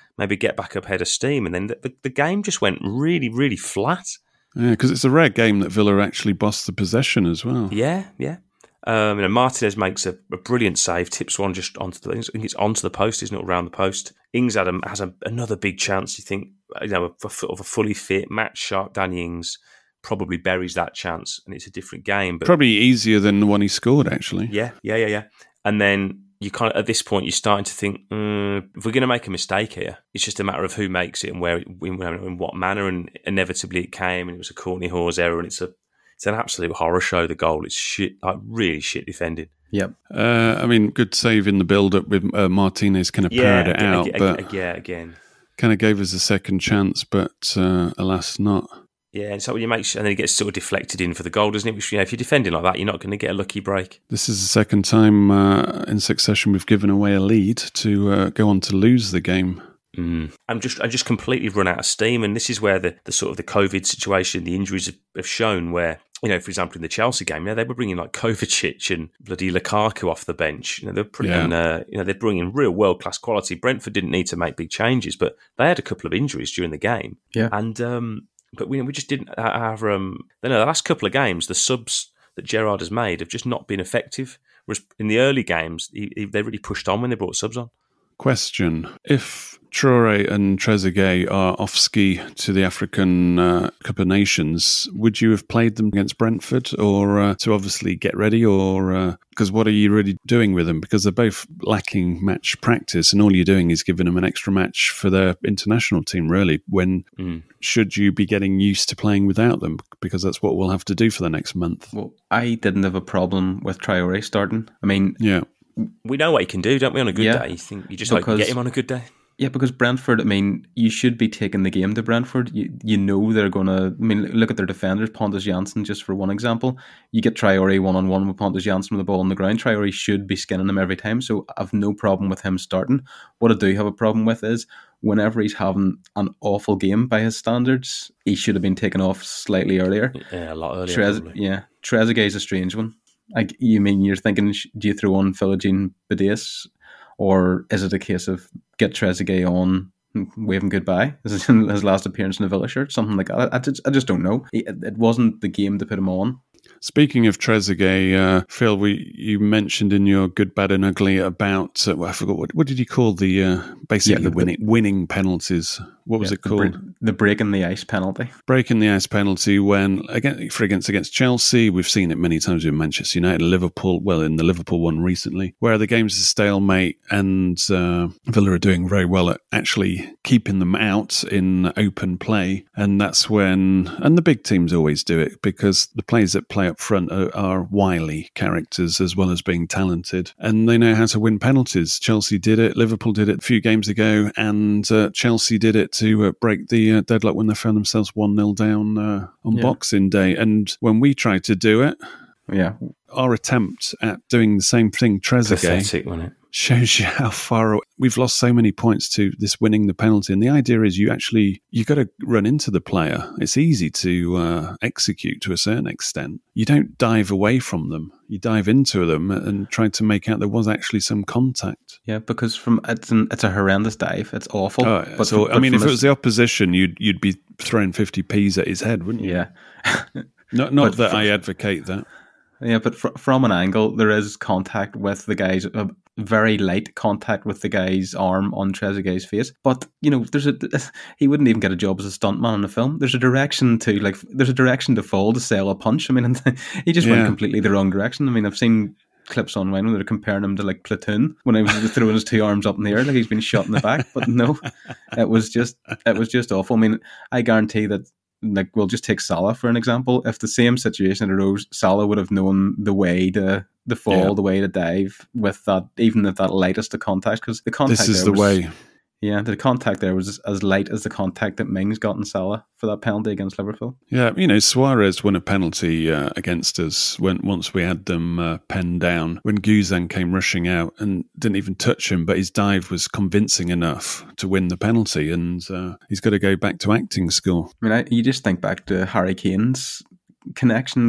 maybe get back up head of steam. And then the, the, the game just went really, really flat. Yeah, because it's a rare game that Villa actually bossed the possession as well. Yeah, yeah. Um, you know, Martinez makes a, a brilliant save, tips one just onto the, I think it's onto the post, isn't it, around the post. Ings Adam has a, another big chance. You think, you know, of a, of a fully fit, match sharp Danny Ings probably buries that chance, and it's a different game. But probably easier than the one he scored, actually. Yeah, yeah, yeah, yeah. And then you kind of at this point you're starting to think, mm, if we're going to make a mistake here, it's just a matter of who makes it and where, in, in what manner. And inevitably it came, and it was a Courtney Hawes error, and it's a it's an absolute horror show. The goal, it's shit, like really shit defending. Yep. Uh, I mean, good save in the build-up with uh, Martinez kind of yeah, parried it out, again, but yeah, again, kind of gave us a second chance, but uh, alas, not. Yeah, and so when you make, and then it gets sort of deflected in for the goal, doesn't it? Which, you know, if you're defending like that, you're not going to get a lucky break. This is the second time uh, in succession we've given away a lead to uh, go on to lose the game. Mm. I'm just, I just completely run out of steam, and this is where the, the sort of the COVID situation, the injuries have, have shown. Where, you know, for example, in the Chelsea game, yeah, they were bringing like Kovacic and bloody Lukaku off the bench. You know, they're bringing, yeah. uh, you know, they're bringing real world class quality. Brentford didn't need to make big changes, but they had a couple of injuries during the game. Yeah, and um, but we we just didn't have. Um, you know, the last couple of games, the subs that Gerrard has made have just not been effective. Whereas in the early games, he, he, they really pushed on when they brought subs on. Question: if Traore and Trezeguet are off ski to the African uh, Cup of Nations, would you have played them against Brentford, or uh, to obviously get ready, or because uh, what are you really doing with them? Because they're both lacking match practice, and all you're doing is giving them an extra match for their international team. Really, when mm. should you be getting used to playing without them? Because that's what we'll have to do for the next month. Well, I didn't have a problem with Traore starting. I mean, yeah. We know what he can do, don't we, on a good yeah, day? You think you just because, like get him on a good day? Yeah, because Brentford, I mean, you should be taking the game to Brentford. You you know they're going to, I mean, look at their defenders, Pontus Jansson, just for one example. You get Traore one-on-one with Pontus Jansson with the ball on the ground. Traore should be skinning him every time, so I've no problem with him starting. What I do have a problem with is whenever he's having an awful game by his standards, he should have been taken off slightly earlier. Yeah, a lot earlier. Trez- yeah, Trezeguet is a strange one. Like, you mean, you're thinking, do you throw on Philogene Badias, or is it a case of get Trezeguet on, wave him goodbye? This is his last appearance in a Villa shirt, something like that. I just, I just don't know. It, it wasn't the game to put him on. Speaking of Trezeguet, uh, Phil, we you mentioned in your Good, Bad and Ugly about, uh, well, I forgot, what, what did you call the, uh, basically yeah, the, winning, winning penalties? What was yeah, it called? The, the breaking the ice penalty. Breaking the ice penalty when, again, for against against Chelsea, we've seen it many times with Manchester United, Liverpool, well, in the Liverpool one recently, where the game's a stalemate and uh, Villa are doing very well at actually keeping them out in open play. And that's when, and the big teams always do it, because the players that play up front are, are wily characters as well as being talented, and they know how to win penalties. Chelsea did it, Liverpool did it a few games ago, and uh, Chelsea did it to uh, break the uh, deadlock when they found themselves one nil down uh, on yeah. Boxing Day. And when we tried to do it, yeah, our attempt at doing the same thing, Trezeguet, pathetic, wasn't it? Shows you how far away. We've lost so many points to this winning the penalty. And the idea is you actually, you got to run into the player. It's easy to uh, execute to a certain extent. You don't dive away from them. You dive into them and try to make out there was actually some contact. Yeah, because from it's an, it's a horrendous dive. It's awful. Oh, but so, from, I mean, if it was the opposition, you'd you'd be throwing fifty p's at his head, wouldn't you? Yeah. not not that from, I advocate that. Yeah, but fr- from an angle, there is contact with the guy's, uh, very light contact with the guy's arm on Trezeguet's face. But, you know, there's a, he wouldn't even get a job as a stuntman in the film. There's a direction to, like, there's a direction to fall to sell a punch. I mean, he just yeah. went completely the wrong direction. I mean, I've seen clips online where they're comparing him to, like, Platoon when he was throwing his two arms up in the air like he's been shot in the back. But no, it was just, it was just awful. I mean, I guarantee that, like, we'll just take Salah for an example. If the same situation arose, Salah would have known the way to the fall, yeah. the way to dive with that, even at that lightest of contact, because the contact this is there the was, way. Yeah, the contact there was as light as the contact that Mings got in Salah for that penalty against Liverpool. Yeah, you know, Suarez won a penalty uh, against us when once we had them uh, penned down, when Guzan came rushing out and didn't even touch him, but his dive was convincing enough to win the penalty, and uh, he's got to go back to acting school. I mean, I, you just think back to Harry Kane's connection with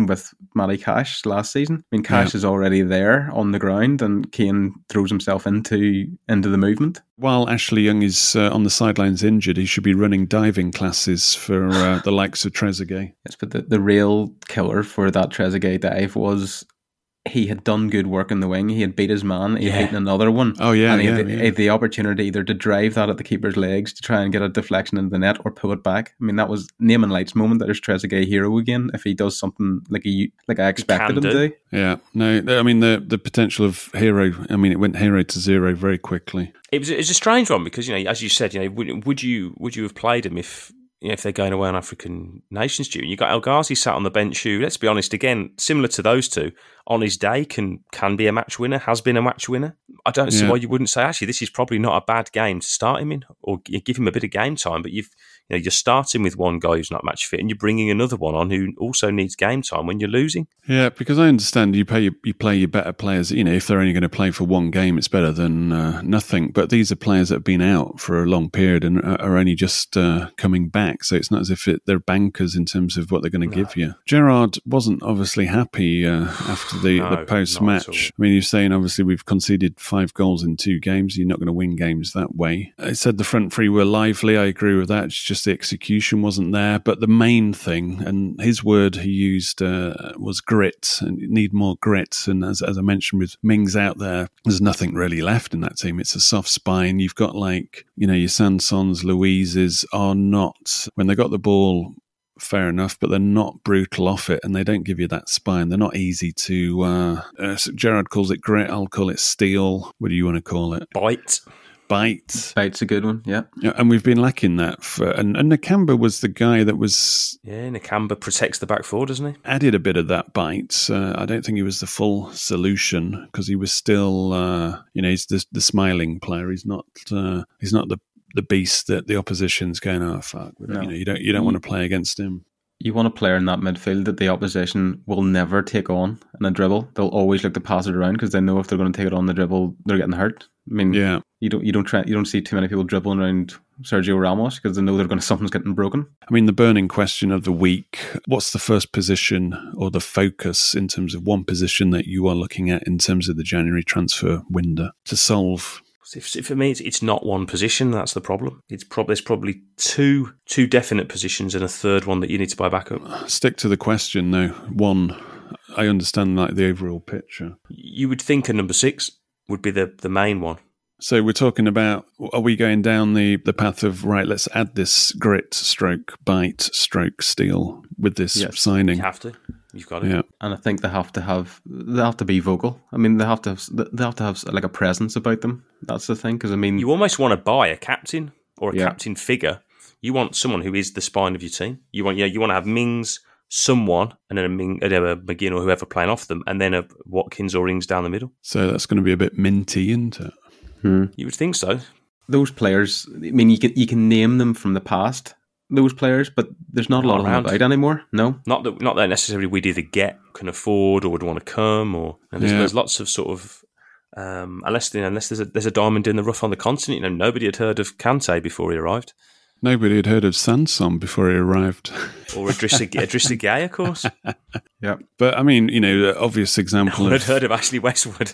Matty Cash last season. I mean, Cash Yeah. is already there on the ground, and Kane throws himself into into the movement. While Ashley Young is uh, on the sidelines injured, he should be running diving classes for uh, the likes of Trezeguet. Yes, but the, the real killer for that Trezeguet dive was he had done good work in the wing. He had beat his man. He had Yeah. beaten another one. Oh, yeah, and he, yeah, had, the, yeah. he had the opportunity either to drive that at the keeper's legs to try and get a deflection into the net or pull it back. I mean, that was name and lights moment. That there's Trezeguet hero again. If he does something like he like I expected him do. to do. Yeah, no, I mean, the, the potential of hero, I mean, it went hero to zero very quickly. It was, it was a strange one because, you know, as you said, you know, would, would you would you have played him if, you know, if they're going away on African Nations due? You got El Ghazi sat on the bench who, let's be honest, again, similar to those two, on his day can can be a match winner, has been a match winner. I don't see Yeah. why you wouldn't say, actually, this is probably not a bad game to start him in, or g- give him a bit of game time. But you've, you know, you're starting with one guy who's not match fit, and you're bringing another one on who also needs game time when you're losing. Yeah, because I understand you pay you play your better players. You know, if they're only going to play for one game, it's better than uh, nothing. But these are players that have been out for a long period and are are only just uh, coming back. So it's not as if it, they're bankers in terms of what they're going to give you. Gerrard wasn't obviously happy uh, after the, No, the not post at all. match. I mean, you're saying obviously we've conceded five goals in two games. You're not going to win games that way. I said the front three were lively. I agree with that. It's just the execution wasn't there. But the main thing, and his word he used uh, was grit, and you need more grit. And as, as I mentioned with Mings out there, there's nothing really left in that team. It's a soft spine. You've got like, you know, your Sansons, Louises are not, when they got the ball, fair enough, but they're not brutal off it, and they don't give you that spine. They're not easy to. Uh, uh, Gerrard calls it grit. I'll call it steel. What do you want to call it? Bite. Bite. Bite's a good one, yeah. Yeah, and we've been lacking that. For, and, and Nakamba was the guy that was Yeah, Nakamba protects the back four, doesn't he? added a bit of that bite. Uh, I don't think he was the full solution because he was still, uh, you know, he's the, the smiling player. He's not. Uh, he's not the the beast that the opposition's going, oh fuck. No. You know, you don't you don't want to play against him. You want a player in that midfield that the opposition will never take on in a dribble. They'll always look to pass it around because they know if they're going to take it on the dribble, they're getting hurt. I mean, Yeah. you don't you don't try you don't see too many people dribbling around Sergio Ramos because they know they're going to something's getting broken. I mean, the burning question of the week, what's the first position or the focus in terms of one position that you are looking at in terms of the January transfer window to solve? If, if for me, it's, it's not one position. That's the problem. It's prob- There's probably two two definite positions and a third one that you need to buy back up. Stick to the question, though. One, I understand like the overall picture. You would think a number six would be the, the main one. So we're talking about, are we going down the, the path of, right, let's add this grit, stroke, bite, stroke, steel with this Yes. signing? You have to. You've got it. Yeah. And I think they have to have they have to be vocal. I mean, they have to have, they have to have like a presence about them. That's the thing. Because I mean, You almost want to buy a captain or a Yeah. captain figure. You want someone who is the spine of your team. You want, yeah, you want to have Mings, someone, and then a, Ming, uh, a McGinn or whoever playing off them, and then a Watkins or Ings down the middle. So that's going to be a bit minty, isn't it? You would think so. those players. I mean, you can you can name them from the past. Those players, but there's not a lot Not of them around. about anymore. No. Not that not that necessarily we'd either get, can afford, or would want to come, or and there's, Yeah. there's lots of sort of um, unless you know, unless there's a there's a diamond in the rough on the continent. You know, nobody had heard of Kante before he arrived, Nobody had heard of Sanson before he arrived. or Idrissa Idrissa Gueye, of course. Yeah. But I mean, you know, the obvious example No one of had heard of Ashley Westwood.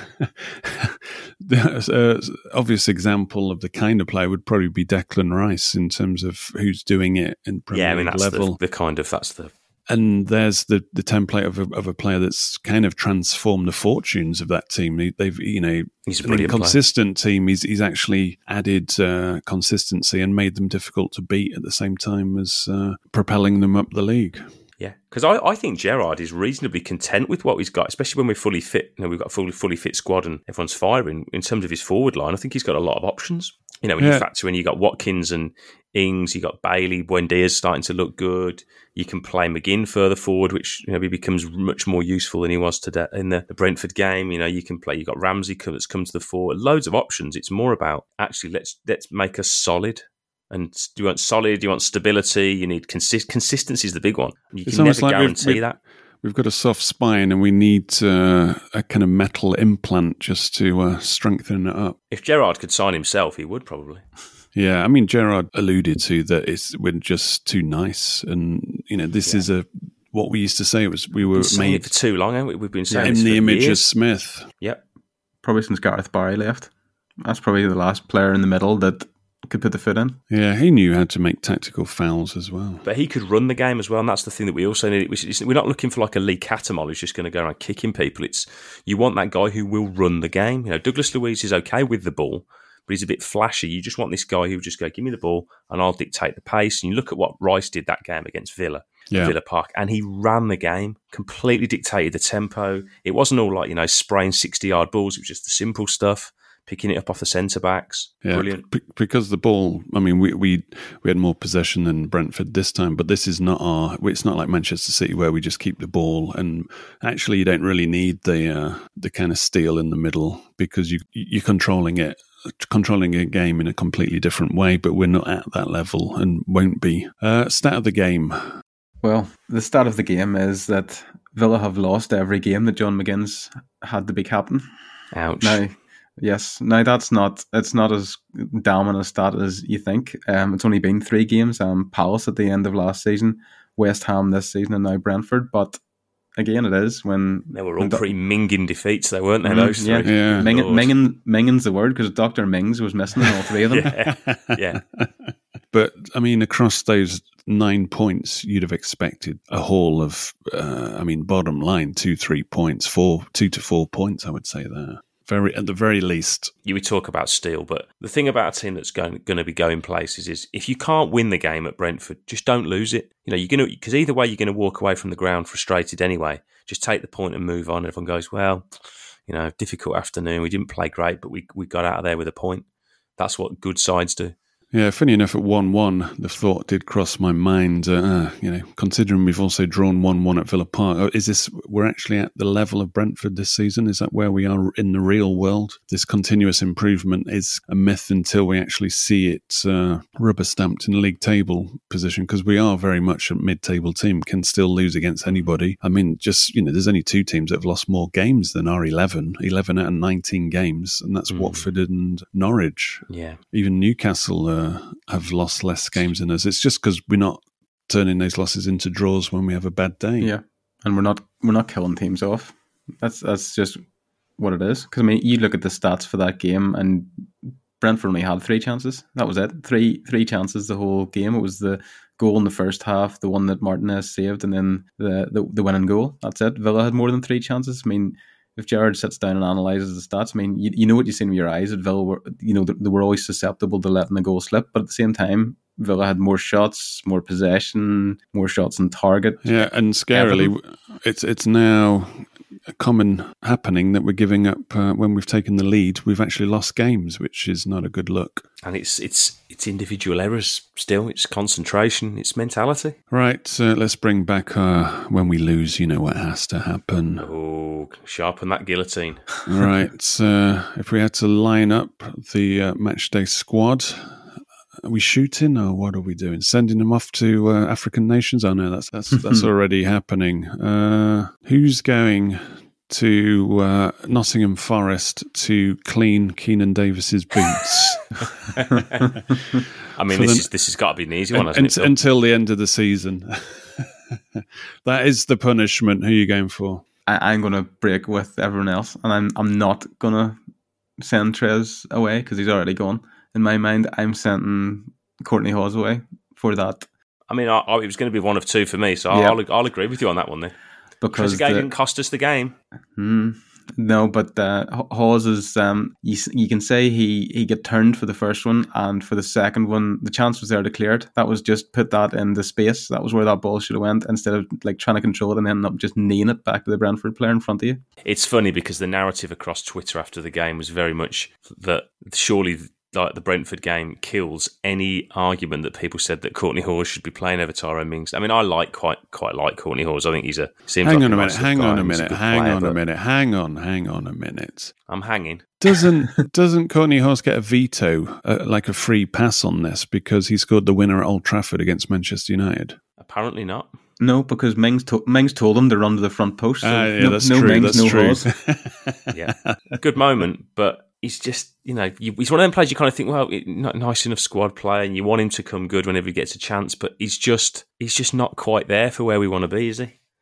the uh, obvious example of the kind of player would probably be Declan Rice in terms of who's doing it in Premier Yeah, I mean League that's level. the, the kind of that's the And there's the, the template of a, of a player that's kind of transformed the fortunes of that team. They- They've, you know, He's a an brilliant player. inconsistent team. He's he's actually added uh, consistency and made them difficult to beat at the same time as uh, propelling them up the league. Yeah, because I, I think Gerrard is reasonably content with what he's got, especially when we're fully fit. You know, we've got a fully fully fit squad and everyone's firing. In terms of his forward line, I think he's got a lot of options. You know, when Yeah. you factor in, you got Watkins and Ings, you got Bailey, Buendia's starting to look good. You can play McGinn further forward, which you know he becomes much more useful than he was today in the, the Brentford game. You know, you can play. You got Ramsey that's come to the fore. Loads of options. It's more about actually let's let's make us solid. And do you want solid? Do you want stability? You need consist- consistency is the big one. You It's can almost never like we've- guarantee we've- that. We've got a soft spine and we need uh, a kind of metal implant just to uh, strengthen it up. If Gerrard could sign himself, he would probably. Yeah, I mean, Gerrard alluded to that it's we're just too nice, and you know, this Yeah. is a what we used to say was we were We've been saying made it for too long, haven't we? We've been saying in this the for image years. of Smith. Yep. Probably since Gareth Barry left. That's probably the last player in the middle that could put the foot in. Yeah, he knew how to make tactical fouls as well. But he could run the game as well, and that's the thing that we also need. We're not looking for like a Lee Catamol who's just going to go around kicking people. It's you want that guy who will run the game. You know, Douglas Luiz is okay with the ball, but he's a bit flashy. You just want this guy who will just go, give me the ball and I'll dictate the pace. And you look at what Rice did that game against Villa, Yeah. Villa Park, and he ran the game, completely dictated the tempo. It wasn't all like, you know, spraying sixty-yard balls. It was just the simple stuff, picking it up off the centre-backs. Yeah, Brilliant. b- because the ball, I mean, we, we we had more possession than Brentford this time, but this is not our, it's not like Manchester City where we just keep the ball, and actually you don't really need the uh, the kind of steel in the middle because you, you're controlling it, controlling a game in a completely different way, but we're not at that level and won't be. Uh, stat of the game. Well, the start of the game is that Villa have lost every game that John McGinn's had to be captain. Ouch. Now, yes, now that's not it's not as damning a stat as you think. Um, it's only been three games. Um, Palace at the end of last season, West Ham this season, and now Brentford. But again, it is when They were all when Do- pretty minging defeats, though, weren't they? Mm, Those yeah. three. Yeah. Mingen, Lord. Mingen, Mingen's the word because Doctor Mings was missing in all three of them. Yeah, yeah. But, I mean, across those nine points, you'd have expected a haul of, uh, I mean, bottom line, two, three points, four, two to four points, I would say there. Very, at the very least. You would talk about steel, but the thing about a team that's going, going to be going places is if you can't win the game at Brentford, just don't lose it. You know, you're going to, because either way, you're going to walk away from the ground frustrated anyway. Just take the point and move on. Everyone goes, well, you know, difficult afternoon. We didn't play great, but we we got out of there with a point. That's what good sides do. Yeah, funny enough, at one one, the thought did cross my mind, uh, you know, considering we've also drawn one one at Villa Park, is this, we're actually at the level of Brentford this season? Is that where we are in the real world? This continuous improvement is a myth until we actually see it uh, rubber-stamped in the league table position, because we are very much a mid-table team, can still lose against anybody. I mean, just, you know, there's only two teams that have lost more games than our eleven, eleven out of nineteen games, and that's mm. Watford and Norwich. Yeah. Even Newcastle uh, have lost less games than us. It's just because we're not turning those losses into draws when we have a bad day. Yeah, and we're not we're not killing teams off. That's that's just what it is. Because I mean, you look at the stats for that game, and Brentford only had three chances. That was it. Three three chances the whole game. It was the goal in the first half, the one that Martinez saved, and then the the, the winning goal. That's it. Villa had more than three chances. I mean, if Gerrard sits down and analyses the stats, I mean, you, you know what you see in your eyes. That Villa were, you know, they were always susceptible to letting the goal slip, but at the same time, Villa had more shots, more possession, more shots on target. Yeah, and scarily, Everton. it's it's now a common happening that we're giving up uh, when we've taken the lead. We've actually lost games, which is not a good look. And it's it's it's individual errors still. It's concentration. It's mentality. Right. Uh, let's bring back uh, when we lose. You know what has to happen. Oh, sharpen that guillotine. Right. Uh, if we had to line up the uh, matchday squad, are we shooting or what are we doing? Sending them off to uh, African nations? Oh no, that's that's that's already happening. Uh, who's going to uh, Nottingham Forest to clean Keenan Davis's boots? I mean, this the, is this has got to be an easy one, hasn't un- it? Until the end of the season. That is the punishment. Who are you going for? I, I'm going to break with everyone else, and I'm I'm not going to send Trez away because he's already gone. In my mind, I'm sending Courtney Hawes away for that. I mean, I, I, it was going to be one of two for me, so yep. I'll I'll agree with you on that one then. Because the game the, didn't cost us the game. Hmm, no, but uh, Hawes is. Um, you, you can say he he get turned for the first one, and for the second one, the chance was there to clear it. That was just put that in the space. That was where that ball should have went, instead of like trying to control it and end up just kneeing it back to the Brentford player in front of you. It's funny because the narrative across Twitter after the game was very much that surely, like, the Brentford game kills any argument that people said that Courtney Hawes should be playing over Tyrone Mings. I mean, I like quite quite like Courtney Hawes. I think he's a seems hang like on a, a minute, nice hang guy on a and he's minute, good hang player, on a but minute, hang on, hang on a minute. I'm hanging. Doesn't doesn't Courtney Hawes get a veto, uh, like a free pass on this because he scored the winner at Old Trafford against Manchester United? Apparently not. No, because Mings, to- Mings told him to run to the front post. So uh, yeah, no, that's no true. Mings, that's no true. Hawes. Yeah, good moment, but he's just, you know, he's one of them players you kind of think, well, not nice enough squad player, and you want him to come good whenever he gets a chance, but he's just, he's just not quite there for where we want to be, is he?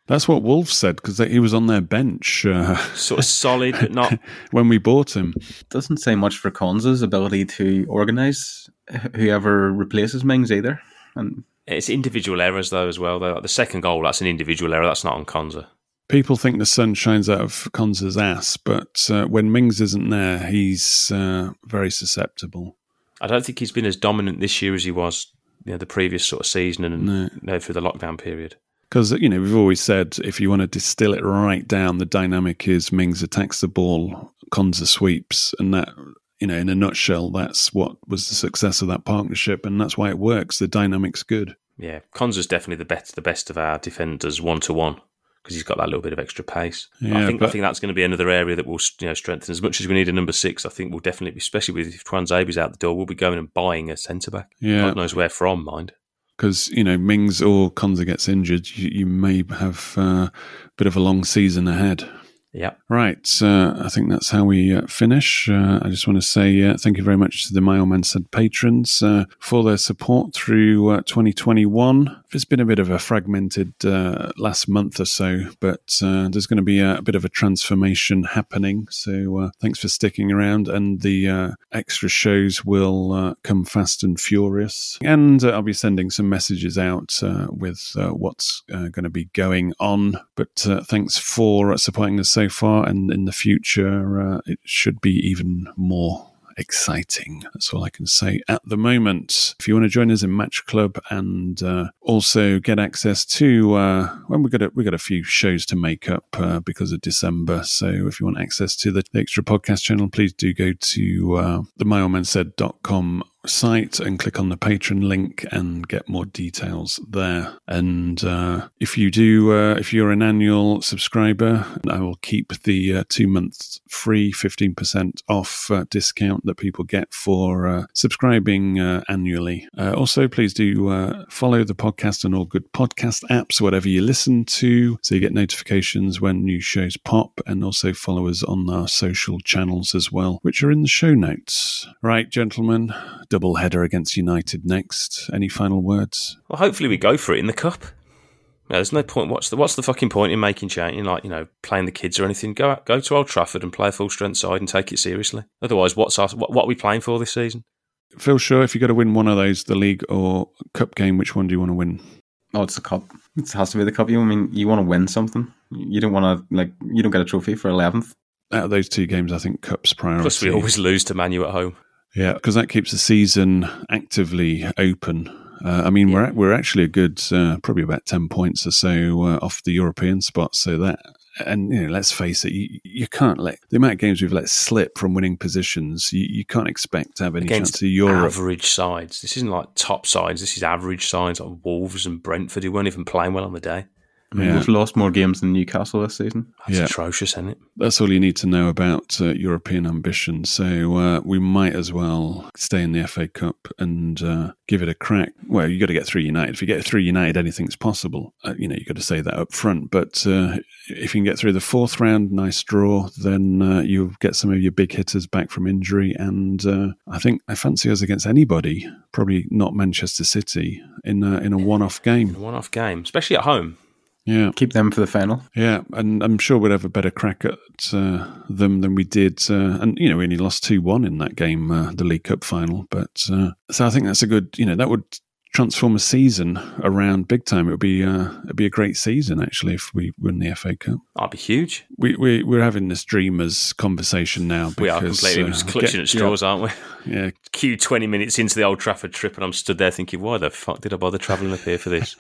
That's what Wolves said, because he was on their bench. Uh, sort of solid, but not... when we bought him. Doesn't say much for Konza's ability to organise whoever replaces Mings either. And it's individual errors, though, as well. Though. The second goal, that's an individual error. That's not on Konza. People think the sun shines out of Konza's ass, but uh, when Mings isn't there, he's uh, very susceptible. I don't think he's been as dominant this year as he was, you know, the previous sort of season and No. you know, through the lockdown period. Because, you know, we've always said if you want to distill it right down, the dynamic is Mings attacks the ball, Konza sweeps, and that, you know, in a nutshell, that's what was the success of that partnership, and that's why it works. The dynamic's good. Yeah, Konza's definitely the best, the best of our defenders one to one because he's got that little bit of extra pace. Yeah, I think but- I think that's going to be another area that will, you know, strengthen. As much as we need a number six, I think we'll definitely, especially with if Tuanzebe's out the door, we'll be going and buying a centre back. Yeah. God knows where from, mind. Because, you know, Mings or Konza gets injured, you, you may have uh, a bit of a long season ahead. Yeah. Right. Uh, I think that's how we uh, finish. Uh, I just want to say uh, thank you very much to the My Old Man Said patrons uh, for their support through uh, twenty twenty-one. It's been a bit of a fragmented uh, last month or so, but uh, there's going to be a, a bit of a transformation happening. So uh, thanks for sticking around, and the uh, extra shows will uh, come fast and furious. And uh, I'll be sending some messages out uh, with uh, what's uh, going to be going on. But uh, thanks for supporting us so far, and in the future uh, it should be even more exciting. That's all I can say at the moment. If you want to join us in Match Club and uh, also get access to uh, well, we've got a, we've got a few shows to make up uh, because of December. So if you want access to the, the extra podcast channel, please do go to uh, the my old man said dot com site and click on the patron link and get more details there. And uh, if you do, uh, if you're an annual subscriber, I will keep the uh, two months free fifteen percent off uh, discount that people get for uh, subscribing uh, annually. Uh, also, please do uh, follow the podcast on all good podcast apps, whatever you listen to, so you get notifications when new shows pop, and also follow us on our social channels as well, which are in the show notes. Right, gentlemen, double header against United next. Any final words? Well, hopefully we go for it in the cup. No, there's no point. What's the what's the fucking point in making change? Like, you know, playing the kids or anything. Go out, go to Old Trafford and play a full strength side and take it seriously. Otherwise, what's our, what, what are we playing for this season? Phil Shaw, if you've got to win one of those, the league or cup game, which one do you want to win? Oh, it's the cup. It has to be the cup. You I mean you want to win something. You don't want to like you don't get a trophy for eleventh. Out of those two games, I think cup's priority. Plus, we always lose to Man U at home. Yeah, because that keeps the season actively open. Uh, I mean, Yeah. we're at, we're actually a good, uh, probably about ten points or so uh, off the European spot. So that, and you know, let's face it, you, you can't let the amount of games we've let slip from winning positions. You, you can't expect to have any Against chance of Europe. average sides. This isn't like top sides. This is average sides like Wolves and Brentford, who weren't even playing well on the day. I mean, Yeah. we've lost more games than Newcastle this season. That's Yeah. atrocious, isn't it? That's all you need to know about uh, European ambition. So uh, we might as well stay in the F A Cup and uh, give it a crack. Well, you got to get through United. If you get through United, anything's possible. Uh, you know, you got to say that up front. But uh, if you can get through the fourth round, nice draw, then uh, you'll get some of your big hitters back from injury. And uh, I think I fancy us against anybody. Probably not Manchester City in a, in a one-off A game. one-off game, especially at home. Yeah. Keep them for the final. Yeah, and I'm sure we'd have a better crack at uh, them than we did. Uh, and, you know, we only lost two one in that game, uh, the League Cup final. But uh, so I think that's a good, you know, that would transform a season around big time. It would be, uh, it'd be a great season, actually, if we win the F A Cup. That'd be huge. We, we, we're having this dreamers conversation now. Because, We are completely uh, just clutching get- at straws, aren't we? Yeah, Q twenty minutes into the Old Trafford trip, and I'm stood there thinking, why the fuck did I bother travelling up here for this?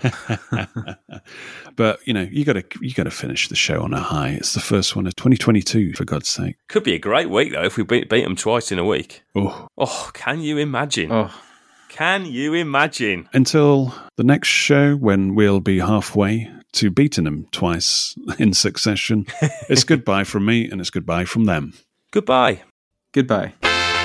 but you know, you got to you got to finish the show on a high. It's the first one of twenty twenty-two, for God's sake. Could be a great week, though, if we beat, beat them twice in a week. Oh, Oh, can you imagine? Oh, Can you imagine? until the next show when we'll be halfway to beating them twice in succession. It's goodbye from me, and it's goodbye from them. Goodbye. goodbye.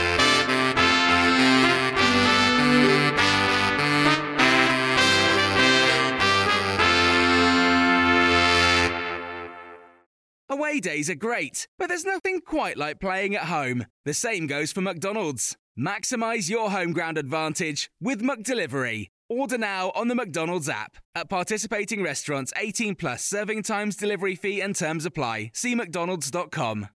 Away days are great, but there's nothing quite like playing at home. The same goes for McDonald's. Maximise your home ground advantage with McDelivery. Order now on the McDonald's app. At participating restaurants, eighteen plus, serving times, delivery fee and terms apply. See mcdonalds dot com.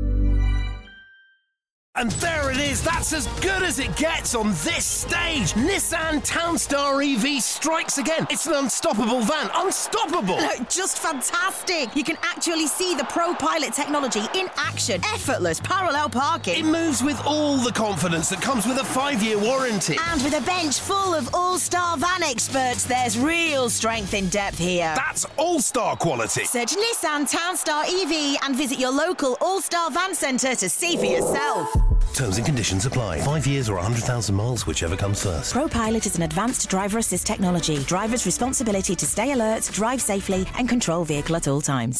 And there it is, that's as good as it gets on this stage. Nissan Townstar E V strikes again. It's an unstoppable van, unstoppable. Just fantastic. You can actually see the ProPilot technology in action. Effortless parallel It parking. moves with all the confidence that comes with a five-year warranty. And with a bench full of all-star van experts, there's real strength in depth here. That's all-star quality. Search Nissan Townstar E V and visit your local all-star van centre to see for yourself. Terms and conditions apply. Five years or one hundred thousand miles, whichever comes first. ProPilot is an advanced driver assist technology. Driver's responsibility to stay alert, drive safely, and control vehicle at all times.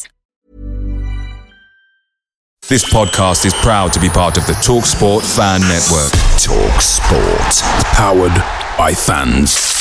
This podcast is proud to be part of the TalkSport Fan Network. TalkSport. Powered by fans.